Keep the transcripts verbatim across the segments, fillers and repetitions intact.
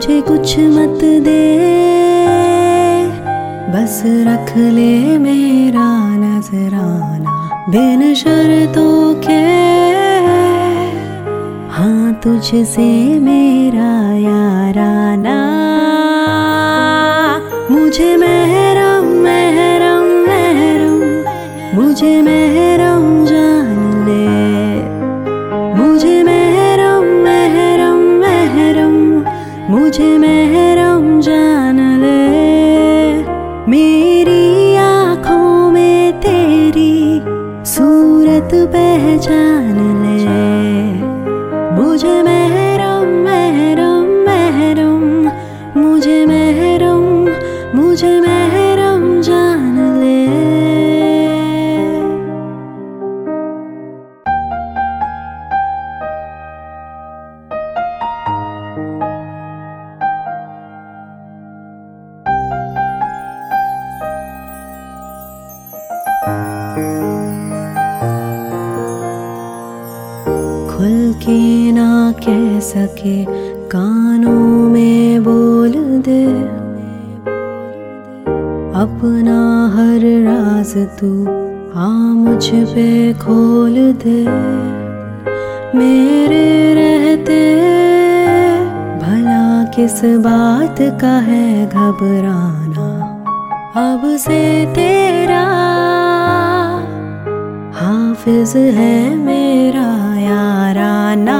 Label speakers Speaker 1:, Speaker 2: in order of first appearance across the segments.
Speaker 1: मुझे कुछ मत दे, बस रख ले मेरा नजराना बिन शर्तों के। हाँ तुझसे मेरा याराना, मुझे महरम महरम महरम, मुझे महरम जान ले, मुझे महरम महरम महरम, मुझे महरम जान ले। मेरी आँखों में तेरी सूरत पहचान ले, मुझे महरम महरम महरम, मुझे महरम मुझे महरम जान ले। खुल के ना कह सके कानों में बोल दे, अपना हर राज तू हाँ मुझ पे खोल दे। मेरे रहते भला किस बात का है घबराना, अब से तेरा हाफिज है मेरा याराना।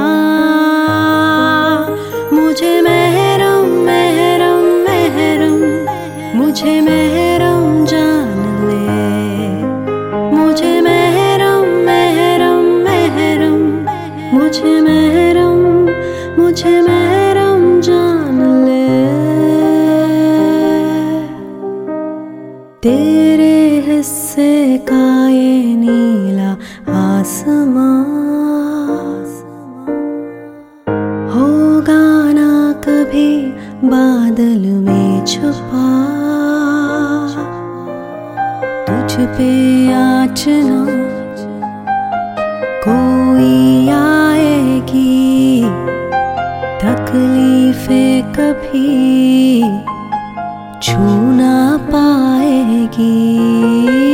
Speaker 1: मुझे महरम महरम महरम, मुझे महरम जान ले, मुझे महरम महरम महरम, मुझे महरम मुझे महरम जान ले। तेरे हिस्से का ये नीला आसमां होगा ना कभी बादल में छुपा, तुझ पे याचना कोई आएगी, तकलीफें कभी छू ना पाएगी।